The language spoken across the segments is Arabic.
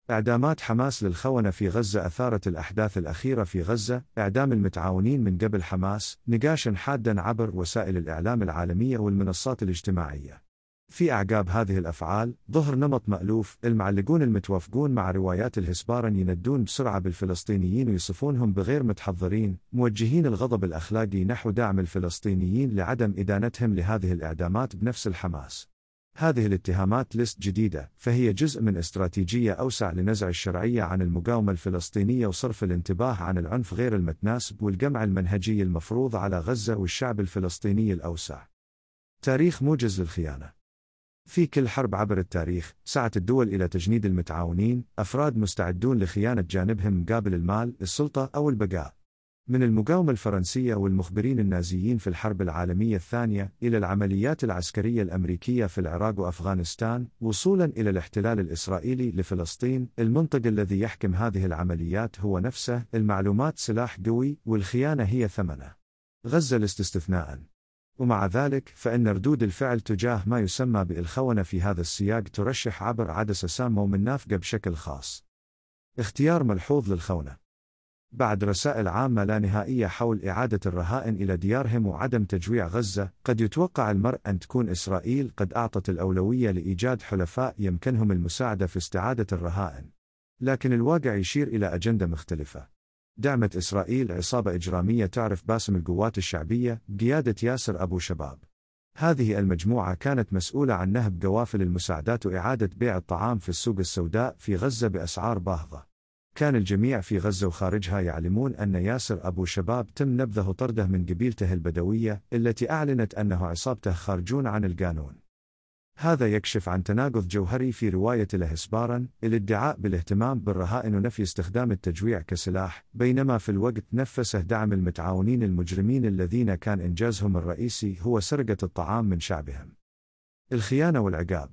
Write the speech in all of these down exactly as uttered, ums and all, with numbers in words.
إعدامات حماس للخونة في غزة أثارت الأحداث الأخيرة في غزة، إعدام المتعاونين من قبل حماس، نقاشا حادا عبر وسائل الإعلام العالمية والمنصات الاجتماعية. في أعقاب هذه الأفعال، ظهر نمط مألوف، المعلقون المتوافقون مع روايات الهسبارن يندون بسرعة بالفلسطينيين ويصفونهم بغير متحضرين، موجهين الغضب الأخلاقي نحو دعم الفلسطينيين لعدم إدانتهم لهذه الإعدامات بنفس الحماس. هذه الاتهامات ليست جديدة، فهي جزء من استراتيجية أوسع لنزع الشرعية عن المقاومة الفلسطينية وصرف الانتباه عن العنف غير المتناسب والجمع المنهجي المفروض على غزة والشعب الفلسطيني الأوسع. تاريخ موجز للخيانة. في كل حرب عبر التاريخ، سعت الدول إلى تجنيد المتعاونين، أفراد مستعدون لخيانة جانبهم مقابل المال، السلطة أو البقاء. من المقاومة الفرنسية والمخبرين النازيين في الحرب العالمية الثانية، إلى العمليات العسكرية الأمريكية في العراق وأفغانستان، وصولاً إلى الاحتلال الإسرائيلي لفلسطين، المنطق الذي يحكم هذه العمليات هو نفسه، المعلومات سلاح قوي، والخيانة هي ثمنه. غزة لست استثناءً. ومع ذلك، فإن ردود الفعل تجاه ما يسمى بالخونة في هذا السياق ترشح عبر عدسة سامة ومنافقة بشكل خاص. اختيار ملحوظ للخونة. بعد رسائل عامة لا نهائية حول إعادة الرهائن إلى ديارهم وعدم تجويع غزة، قد يتوقع المرء أن تكون إسرائيل قد أعطت الأولوية لإيجاد حلفاء يمكنهم المساعدة في استعادة الرهائن. لكن الواقع يشير إلى أجندة مختلفة. دعمت إسرائيل عصابة إجرامية تعرف باسم القوات الشعبية بقيادة ياسر أبو شباب. هذه المجموعة كانت مسؤولة عن نهب قوافل المساعدات وإعادة بيع الطعام في السوق السوداء في غزة بأسعار باهظة. كان الجميع في غزة وخارجها يعلمون أن ياسر أبو شباب تم نبذه وطرده من قبيلته البدوية التي أعلنت أنه عصابته خارجون عن القانون. هذا يكشف عن تناقض جوهري في رواية الهسبارن، الادعاء بالاهتمام بالرهائن ونفي استخدام التجويع كسلاح، بينما في الوقت نفسه دعم المتعاونين المجرمين الذين كان إنجازهم الرئيسي هو سرقة الطعام من شعبهم. الخيانة والعقاب.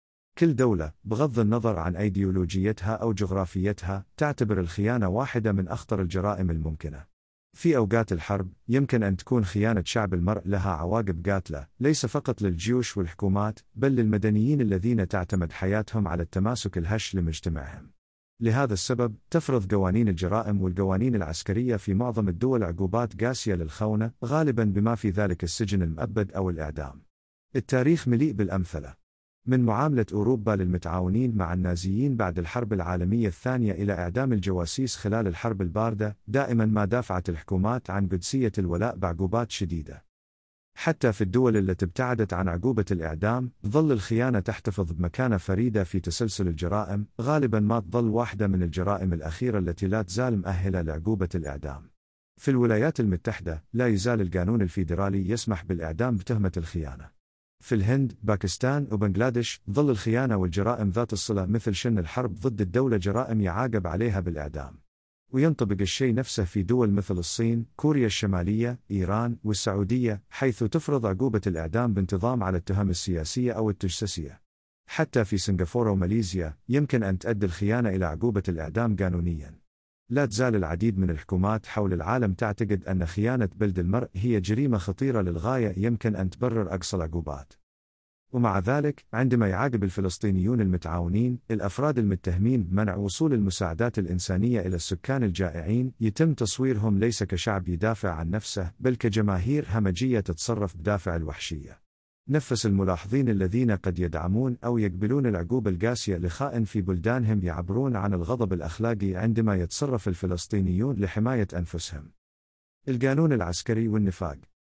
كل دولة، بغض النظر عن أيديولوجيتها أو جغرافيتها، تعتبر الخيانة واحدة من أخطر الجرائم الممكنة. في أوقات الحرب، يمكن أن تكون خيانة شعب المرء لها عواقب قاتلة، ليس فقط للجيوش والحكومات، بل للمدنيين الذين تعتمد حياتهم على التماسك الهش لمجتمعهم. لهذا السبب، تفرض قوانين الجرائم والقوانين العسكرية في معظم الدول عقوبات قاسية للخونة، غالباً بما في ذلك السجن المؤبد أو الإعدام. التاريخ مليء بالأمثلة. من معاملة أوروبا للمتعاونين مع النازيين بعد الحرب العالمية الثانية إلى إعدام الجواسيس خلال الحرب الباردة، دائما ما دافعت الحكومات عن قدسية الولاء بعقوبات شديدة. حتى في الدول التي ابتعدت عن عقوبة الإعدام، ظل الخيانة تحتفظ بمكانة فريدة في تسلسل الجرائم، غالبا ما تظل واحدة من الجرائم الأخيرة التي لا تزال مؤهلة لعقوبة الإعدام. في الولايات المتحدة، لا يزال القانون الفيدرالي يسمح بالإعدام بتهمة الخيانة. في الهند، باكستان وبنغلاديش، ظل الخيانة والجرائم ذات الصلة مثل شن الحرب ضد الدولة جرائم يعاقب عليها بالإعدام. وينطبق الشيء نفسه في دول مثل الصين، كوريا الشمالية، إيران، والسعودية، حيث تفرض عقوبة الإعدام بانتظام على التهم السياسية أو التجسسية. حتى في سنغافورة وماليزيا، يمكن أن تؤدي الخيانة إلى عقوبة الإعدام قانونياً. لا تزال العديد من الحكومات حول العالم تعتقد أن خيانة بلد المرء هي جريمة خطيرة للغاية يمكن أن تبرر أقصى العقوبات. ومع ذلك، عندما يعاقب الفلسطينيون المتعاونين، الأفراد المتهمين بمنع وصول المساعدات الإنسانية إلى السكان الجائعين، يتم تصويرهم ليس كشعب يدافع عن نفسه، بل كجماهير همجية تتصرف بدافع الوحشية. نفس الملاحظين الذين قد يدعمون أو يقبلون العقوبة القاسية لخائن في بلدانهم يعبرون عن الغضب الأخلاقي عندما يتصرف الفلسطينيون لحماية أنفسهم. القانون العسكري والنفاق.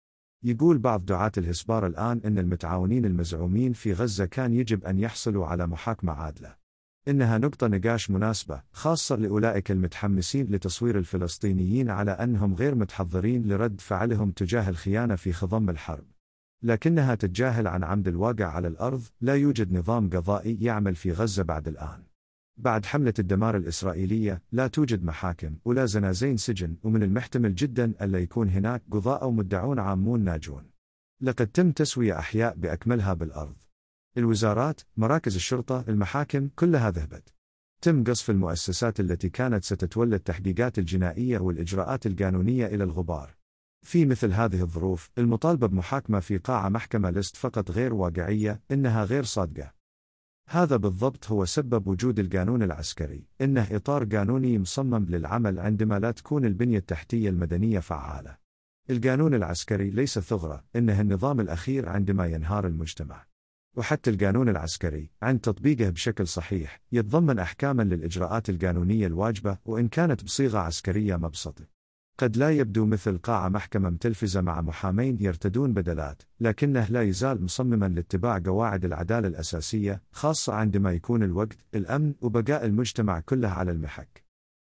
يقول بعض دعاة الهسبار الآن إن المتعاونين المزعومين في غزة كان يجب أن يحصلوا على محاكمة عادلة. إنها نقطة نقاش مناسبة، خاصة لأولئك المتحمسين لتصوير الفلسطينيين على أنهم غير متحضرين لرد فعلهم تجاه الخيانة في خضم الحرب. لكنها تتجاهل عن عمد الواقع على الأرض. لا يوجد نظام قضائي يعمل في غزة بعد الآن. بعد حملة الدمار الإسرائيلية، لا توجد محاكم ولا زنازين سجن، ومن المحتمل جدا ألا يكون هناك قضاة أو مدعون عامون ناجون. لقد تم تسوية أحياء بأكملها بالأرض. الوزارات، مراكز الشرطة، المحاكم، كلها ذهبت. تم قصف المؤسسات التي كانت ستتولى التحقيقات الجنائية والإجراءات القانونية إلى الغبار. في مثل هذه الظروف، المطالبة بمحاكمة في قاعة محكمة لست فقط غير واقعية، إنها غير صادقة. هذا بالضبط هو سبب وجود القانون العسكري، إنه إطار قانوني مصمم للعمل عندما لا تكون البنية التحتية المدنية فعالة. القانون العسكري ليس ثغرة، إنه النظام الأخير عندما ينهار المجتمع. وحتى القانون العسكري عند تطبيقه بشكل صحيح يتضمن أحكاما للإجراءات القانونية الواجبة، وإن كانت بصيغة عسكرية مبسطة. قد لا يبدو مثل قاعة محكمة متلفزة مع محامين يرتدون بدلات، لكنه لا يزال مصمما لاتباع قواعد العدالة الأساسية، خاصة عندما يكون الوقت، الأمن وبقاء المجتمع كله على المحك.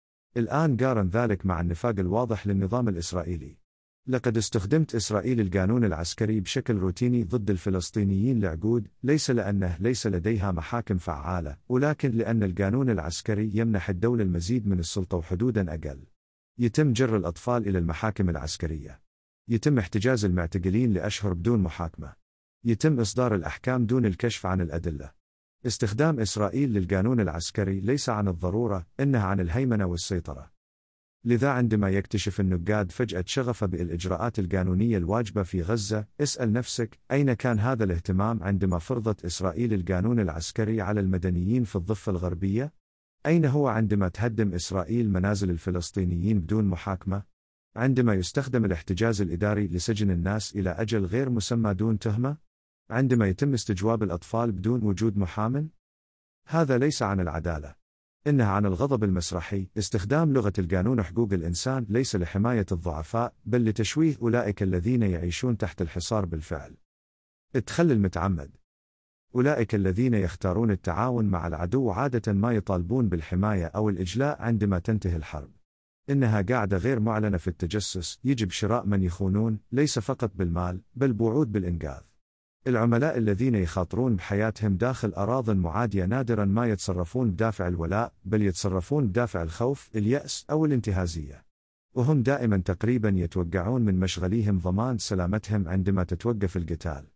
الآن قارن ذلك مع النفاق الواضح للنظام الإسرائيلي. لقد استخدمت إسرائيل القانون العسكري بشكل روتيني ضد الفلسطينيين لعقود، ليس لأنه ليس لديها محاكم فعالة، ولكن لأن القانون العسكري يمنح الدولة المزيد من السلطة وحدودا أقل. يتم جر الأطفال إلى المحاكم العسكرية. يتم احتجاز المعتقلين لأشهر بدون محاكمة. يتم إصدار الأحكام دون الكشف عن الأدلة. استخدام إسرائيل للقانون العسكري ليس عن الضرورة، إنه عن الهيمنة والسيطرة. لذا عندما يكتشف النقاد فجأة شغف بالإجراءات القانونية الواجبة في غزة، اسأل نفسك، أين كان هذا الاهتمام عندما فرضت إسرائيل القانون العسكري على المدنيين في الضفة الغربية؟ أين هو عندما تهدم إسرائيل منازل الفلسطينيين بدون محاكمة؟ عندما يستخدم الاحتجاز الإداري لسجن الناس إلى أجل غير مسمى دون تهمة؟ عندما يتم استجواب الأطفال بدون وجود محام؟ هذا ليس عن العدالة، إنها عن الغضب المسرحي. استخدام لغة القانون حقوق الإنسان ليس لحماية الضعفاء، بل لتشويه أولئك الذين يعيشون تحت الحصار بالفعل. التخلي المتعمد. أولئك الذين يختارون التعاون مع العدو عادة ما يطالبون بالحماية أو الإجلاء عندما تنتهي الحرب. إنها قاعدة غير معلنة في التجسس، يجب شراء من يخونون، ليس فقط بالمال، بل بوعود بالإنقاذ. العملاء الذين يخاطرون بحياتهم داخل أراضٍ معادية نادرا ما يتصرفون بدافع الولاء، بل يتصرفون بدافع الخوف، اليأس أو الانتهازية. وهم دائما تقريبا يتوقعون من مشغليهم ضمان سلامتهم عندما تتوقف القتال.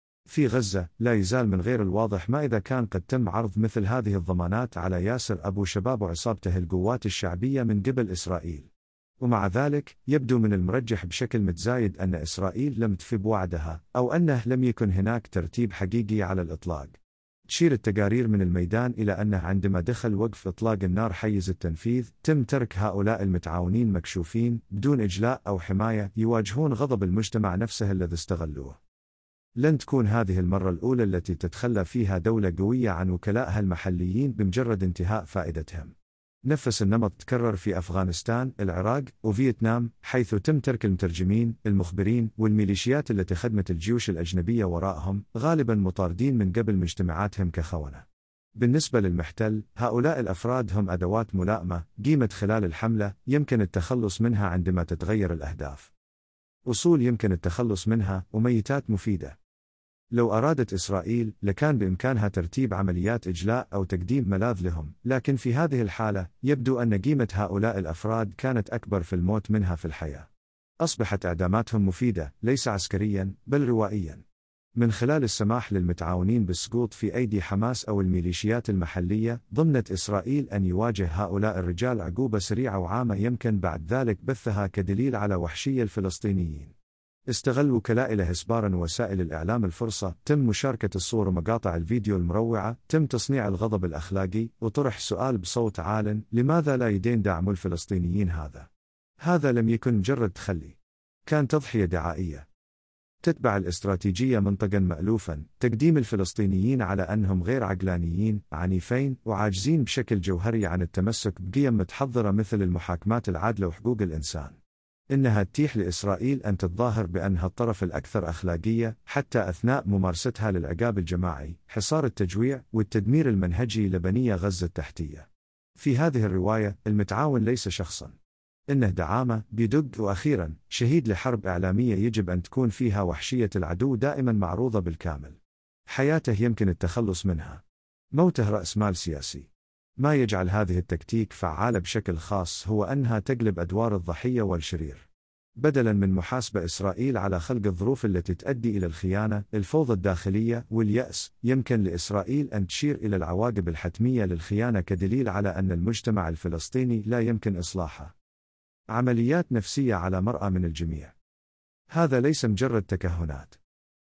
في غزة لا يزال من غير الواضح ما إذا كان قد تم عرض مثل هذه الضمانات على ياسر أبو شباب وعصابته القوات الشعبية من قبل إسرائيل. ومع ذلك يبدو من المرجح بشكل متزايد أن إسرائيل لم تفي بوعدها، أو أنه لم يكن هناك ترتيب حقيقي على الإطلاق. تشير التقارير من الميدان إلى أنه عندما دخل وقف إطلاق النار حيز التنفيذ، تم ترك هؤلاء المتعاونين مكشوفين بدون إجلاء أو حماية، يواجهون غضب المجتمع نفسه الذي استغلوه. لن تكون هذه المرة الأولى التي تتخلى فيها دولة قوية عن وكلائها المحليين بمجرد انتهاء فائدتهم. نفس النمط تكرر في أفغانستان، العراق، وفيتنام، حيث تم ترك المترجمين، المخبرين، والميليشيات التي خدمت الجيوش الأجنبية وراءهم، غالبا مطاردين من قبل مجتمعاتهم كخونة. بالنسبة للمحتل، هؤلاء الأفراد هم أدوات ملائمة، قيمة خلال الحملة، يمكن التخلص منها عندما تتغير الأهداف. أصول يمكن التخلص منها، وميتات مفيدة. لو أرادت إسرائيل، لكان بإمكانها ترتيب عمليات إجلاء أو تقديم ملاذ لهم، لكن في هذه الحالة، يبدو أن قيمة هؤلاء الأفراد كانت أكبر في الموت منها في الحياة. أصبحت إعداماتهم مفيدة، ليس عسكريا، بل روائيا. من خلال السماح للمتعاونين بالسقوط في أيدي حماس أو الميليشيات المحلية، ضمنت إسرائيل أن يواجه هؤلاء الرجال عقوبة سريعة وعامة يمكن بعد ذلك بثها كدليل على وحشية الفلسطينيين. استغل وكلاء الإخبار ووسائل الإعلام الفرصة، تم مشاركة الصور ومقاطع الفيديو المروعة، تم تصنيع الغضب الأخلاقي، وطرح سؤال بصوت عال: لماذا لا يدين دعم الفلسطينيين هذا؟ هذا لم يكن مجرد تخلي، كان تضحية دعائية. تتبع الاستراتيجية منطقا مألوفا، تقديم الفلسطينيين على أنهم غير عقلانيين، عنيفين، وعاجزين بشكل جوهري عن التمسك بقيم متحضرة مثل المحاكمات العادلة وحقوق الإنسان. إنها تتيح لإسرائيل أن تتظاهر بأنها الطرف الأكثر أخلاقية، حتى أثناء ممارستها للعقاب الجماعي، حصار التجويع، والتدمير المنهجي لبنية غزة التحتية. في هذه الرواية، المتعاون ليس شخصا، إنه دعامة بيدق. وأخيرا، شهيد لحرب إعلامية يجب أن تكون فيها وحشية العدو دائما معروضة بالكامل. حياته يمكن التخلص منها، موته رأس مال سياسي. ما يجعل هذه التكتيك فعالة بشكل خاص هو أنها تقلب أدوار الضحية والشرير. بدلاً من محاسبة إسرائيل على خلق الظروف التي تؤدي إلى الخيانة، الفوضى الداخلية، واليأس، يمكن لإسرائيل أن تشير إلى العواقب الحتمية للخيانة كدليل على أن المجتمع الفلسطيني لا يمكن إصلاحه. عمليات نفسية على مرأى من الجميع. هذا ليس مجرد تكهنات.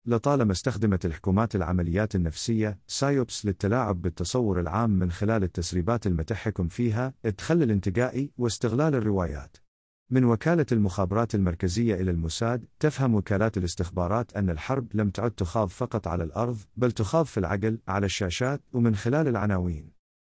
لطالما استخدمت الحكومات العمليات النفسية سايوبس للتلاعب بالتصور العام من خلال التسريبات المتحكم فيها، التخلي الانتقائي واستغلال الروايات. من وكالة المخابرات المركزية إلى الموساد، تفهم وكالات الاستخبارات أن الحرب لم تعد تخاض فقط على الأرض، بل تخاض في العقل، على الشاشات، ومن خلال العناوين.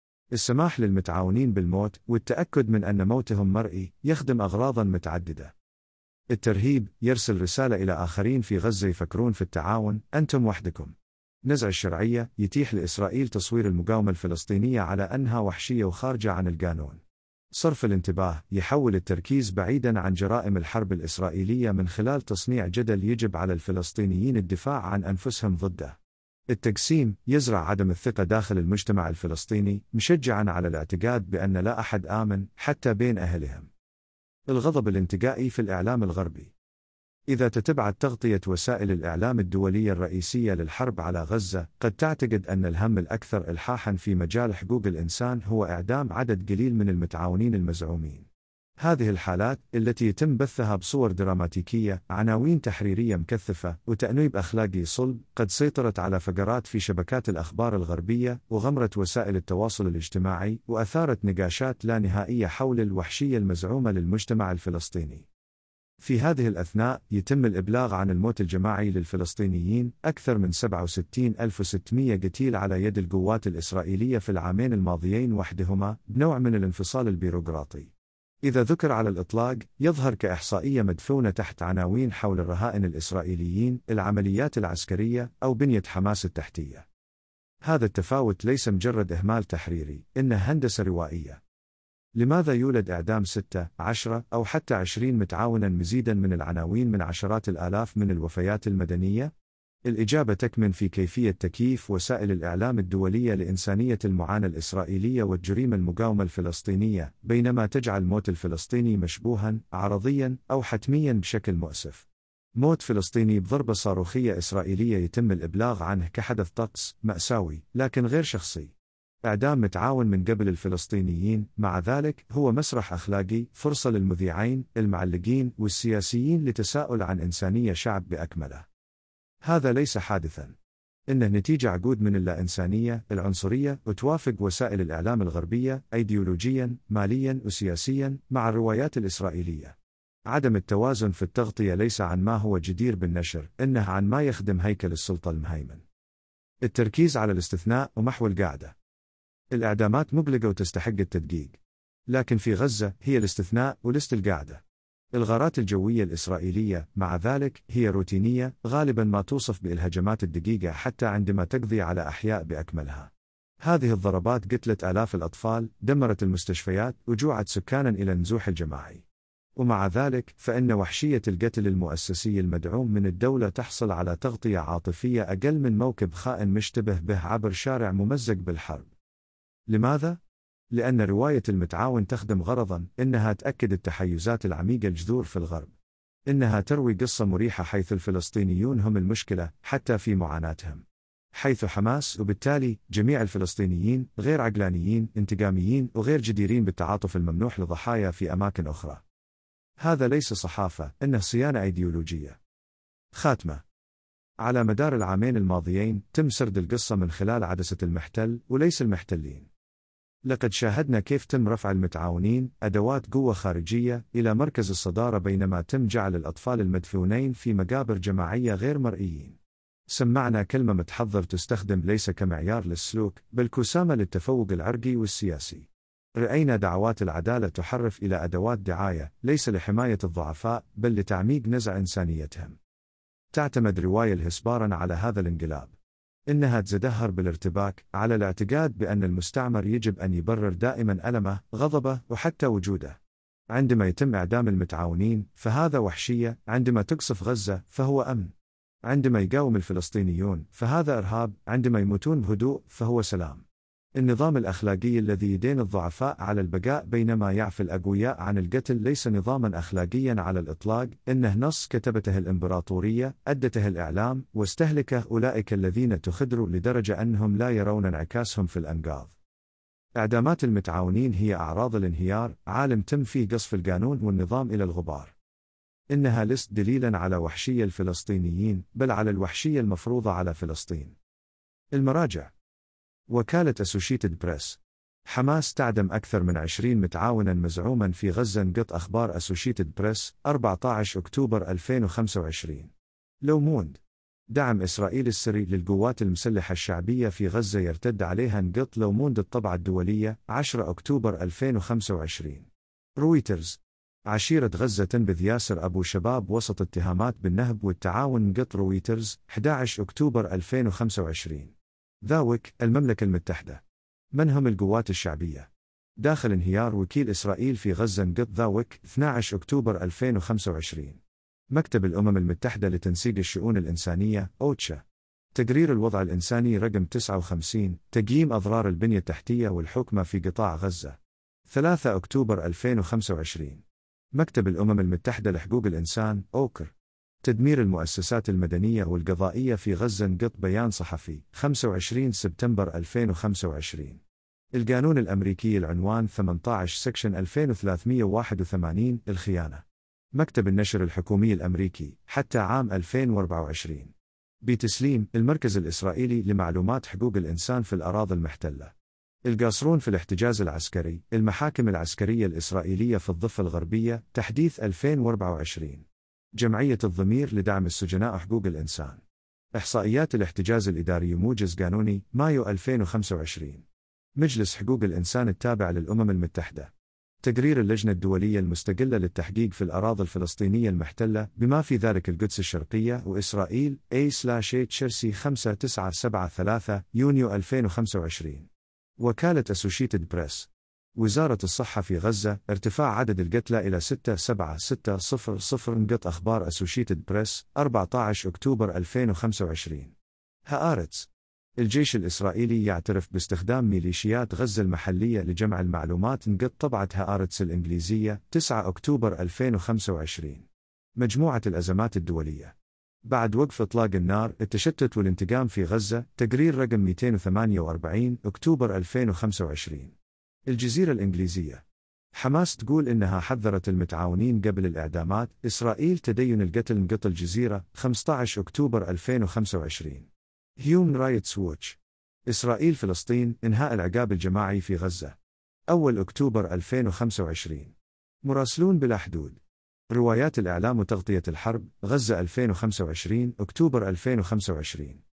السماح للمتعاونين بالموت والتأكد من أن موتهم مرئي يخدم أغراضاً متعددة. الترهيب يرسل رسالة إلى آخرين في غزة يفكرون في التعاون، أنتم وحدكم. نزع الشرعية يتيح لإسرائيل تصوير المقاومة الفلسطينية على أنها وحشية وخارجة عن القانون. صرف الانتباه يحول التركيز بعيداً عن جرائم الحرب الإسرائيلية من خلال تصنيع جدل يجب على الفلسطينيين الدفاع عن أنفسهم ضده. التقسيم يزرع عدم الثقة داخل المجتمع الفلسطيني، مشجعاً على الاعتقاد بأن لا أحد آمن حتى بين أهلهم. الغضب الانتقائي في الإعلام الغربي. إذا تتبعت تغطية وسائل الإعلام الدولية الرئيسية للحرب على غزة، قد تعتقد أن الهم الأكثر إلحاحاً في مجال حقوق الإنسان هو إعدام عدد قليل من المتعاونين المزعومين. هذه الحالات التي يتم بثها بصور دراماتيكية، عناوين تحريرية مكثفة، وتأنيب أخلاقي صلب، قد سيطرت على فقرات في شبكات الأخبار الغربية، وغمرت وسائل التواصل الاجتماعي، وأثارت نقاشات لا نهائية حول الوحشية المزعومة للمجتمع الفلسطيني. في هذه الأثناء يتم الإبلاغ عن الموت الجماعي للفلسطينيين، أكثر من سبعة وستين ألف وستمائة قتيل على يد القوات الإسرائيلية في العامين الماضيين وحدهما، بنوع من الانفصال البيروقراطي. إذا ذكر على الإطلاق، يظهر كإحصائية مدفونة تحت عناوين حول الرهائن الإسرائيليين، العمليات العسكرية، أو بنية حماس التحتية. هذا التفاوت ليس مجرد إهمال تحريري، إنه هندسة روائية. لماذا يولد إعدام ستة، عشرة، أو حتى عشرين متعاونا مزيدا من العناوين من عشرات الآلاف من الوفيات المدنية؟ الإجابة تكمن في كيفية تكييف وسائل الإعلام الدولية لإنسانية المعاناة الإسرائيلية والجريمة المقاومة الفلسطينية، بينما تجعل موت الفلسطيني مشبوها، عرضيا، أو حتميا بشكل مؤسف. موت فلسطيني بضربة صاروخية إسرائيلية يتم الإبلاغ عنه كحدث طقس مأساوي، لكن غير شخصي. إعدام متعاون من قبل الفلسطينيين، مع ذلك، هو مسرح أخلاقي، فرصة للمذيعين، المعلقين، والسياسيين لتساؤل عن إنسانية شعب بأكمله. هذا ليس حادثاً. إنه نتيجة عقود من اللا إنسانية، العنصرية، وتوافق وسائل الإعلام الغربية أيديولوجياً، مالياً، وسياسياً مع الروايات الإسرائيلية. عدم التوازن في التغطية ليس عن ما هو جدير بالنشر، إنه عن ما يخدم هيكل السلطة المهيمن. التركيز على الاستثناء ومحو القاعدة. الإعدامات مقلقة وتستحق التدقيق. لكن في غزة هي الاستثناء ولست القاعدة. الغارات الجوية الإسرائيلية، مع ذلك، هي روتينية، غالبا ما توصف بالهجمات الدقيقة حتى عندما تقضي على أحياء بأكملها. هذه الضربات قتلت آلاف الأطفال، دمرت المستشفيات، وجوعت سكانا إلى النزوح الجماعي. ومع ذلك، فإن وحشية القتل المؤسسي المدعوم من الدولة تحصل على تغطية عاطفية أقل من موكب خائن مشتبه به عبر شارع ممزق بالحرب. لماذا؟ لأن رواية المتعاون تخدم غرضاً، إنها تأكد التحيزات العميقة الجذور في الغرب. إنها تروي قصة مريحة حيث الفلسطينيون هم المشكلة، حتى في معاناتهم. حيث حماس، وبالتالي جميع الفلسطينيين، غير عقلانيين، انتقاميين، وغير جديرين بالتعاطف الممنوح لضحايا في أماكن أخرى. هذا ليس صحافة، إنه صيانة أيديولوجية. خاتمة. على مدار العامين الماضيين، تم سرد القصة من خلال عدسة المحتل، وليس المحتلين. لقد شاهدنا كيف تم رفع المتعاونين، أدوات قوة خارجية، إلى مركز الصدارة، بينما تم جعل الأطفال المدفونين في مقابر جماعية غير مرئيين. سمعنا كلمة متحضر تستخدم ليس كمعيار للسلوك، بل كسامة للتفوق العرقي والسياسي. رأينا دعوات العدالة تحرف إلى أدوات دعاية، ليس لحماية الضعفاء، بل لتعميق نزع إنسانيتهم. تعتمد رواية الهسبارن على هذا الانقلاب. إنها تتدهور بالارتباك، على الاعتقاد بأن المستعمر يجب أن يبرر دائما ألمه، غضبه، وحتى وجوده. عندما يتم إعدام المتعاونين، فهذا وحشية. عندما تقصف غزة، فهو أمن. عندما يقاوم الفلسطينيون، فهذا إرهاب. عندما يموتون بهدوء، فهو سلام. النظام الأخلاقي الذي يدين الضعفاء على البقاء بينما يعفي الأقوياء عن القتل ليس نظاما أخلاقيا على الإطلاق، إنه نص كتبته الإمبراطورية، أدته الإعلام، واستهلكه أولئك الذين تخدروا لدرجة أنهم لا يرون انعكاسهم في الأنقاض. إعدامات المتعاونين هي أعراض الانهيار، عالم تم فيه قصف القانون والنظام إلى الغبار. إنها لست دليلا على وحشية الفلسطينيين، بل على الوحشية المفروضة على فلسطين. المراجع: وكالة أسوشيتد بريس. حماس تعدم أكثر من عشرين متعاونا مزعوما في غزة. نقط أخبار أسوشيتد بريس أربعة عشر أكتوبر ألفين وخمسة وعشرين. لوموند: دعم إسرائيل السري للقوات المسلحة الشعبية في غزة يرتد عليها. نقط لوموند الطبعة الدولية عشرة أكتوبر ألفين وخمسة وعشرين. رويترز: عشيرة غزة تنبذ ياسر أبو شباب وسط اتهامات بالنهب والتعاون. نقط رويترز أحد عشر أكتوبر ألفين وخمسة وعشرين. ذاوك: المملكة المتحدة. من هم القوات الشعبية؟ داخل انهيار وكيل إسرائيل في غزة. نقط ذاوك اثني عشر أكتوبر ألفين وخمسة وعشرين. مكتب الأمم المتحدة لتنسيق الشؤون الإنسانية أوتشا. تقرير الوضع الإنساني رقم تسعة وخمسين، تقييم أضرار البنية التحتية والحكمة في قطاع غزة. ثلاثة أكتوبر ألفين وخمسة وعشرين. مكتب الأمم المتحدة لحقوق الإنسان أوكر. تدمير المؤسسات المدنية والقضائية في غزة. نقط بيان صحفي خمسة وعشرين سبتمبر ألفين وخمسة وعشرين. القانون الأمريكي العنوان ثمانية عشر سكشن ألفين وثلاثمئة وواحد وثمانين. الخيانة. مكتب النشر الحكومي الأمريكي حتى عام ألفين وأربعة وعشرين. بتسليم المركز الإسرائيلي لمعلومات حقوق الإنسان في الأراضي المحتلة. القاصرون في الاحتجاز العسكري. المحاكم العسكرية الإسرائيلية في الضفة الغربية. تحديث ألفين وأربعة وعشرين. جمعية الضمير لدعم السجناء حقوق الإنسان. إحصائيات الاحتجاز الإداري موجز قانوني مايو ألفين وخمسة وعشرين. مجلس حقوق الإنسان التابع للأمم المتحدة. تقرير اللجنة الدولية المستقلة للتحقيق في الأراضي الفلسطينية المحتلة بما في ذلك القدس الشرقية وإسرائيل A/تشرسي خمسة تسعة سبعة ثلاثة يونيو ألفين وخمسة وعشرين. وكالة أسوشيتد بريس. وزارة الصحة في غزة ارتفاع عدد القتلى إلى ستة سبعة ستة صفر صفر. نقط أخبار أسوشيتد بريس أربعة عشر أكتوبر ألفين وخمسة وعشرين. هآرتس. الجيش الإسرائيلي يعترف باستخدام ميليشيات غزة المحلية لجمع المعلومات. نقط طبعة هآرتس الإنجليزية تسعة أكتوبر ألفين وخمسة وعشرين. مجموعة الأزمات الدولية. بعد وقف إطلاق النار، التشتت والانتقام في غزة. تقرير رقم مئتين وثمانية وأربعين أكتوبر ألفين وخمسة وعشرين. الجزيرة الإنجليزية. حماس تقول إنها حذرت المتعاونين قبل الإعدامات. إسرائيل تدين القتل. نقط الجزيرة خمسة عشر أكتوبر ألفين وخمسة وعشرين. هيومن رايتس ووتش. إسرائيل فلسطين إنهاء العقاب الجماعي في غزة. أول أكتوبر ألفين وخمسة وعشرين. مراسلون بلا حدود. روايات الإعلام وتغطية الحرب. غزة ألفين وخمسة وعشرين أكتوبر ألفين وخمسة وعشرين.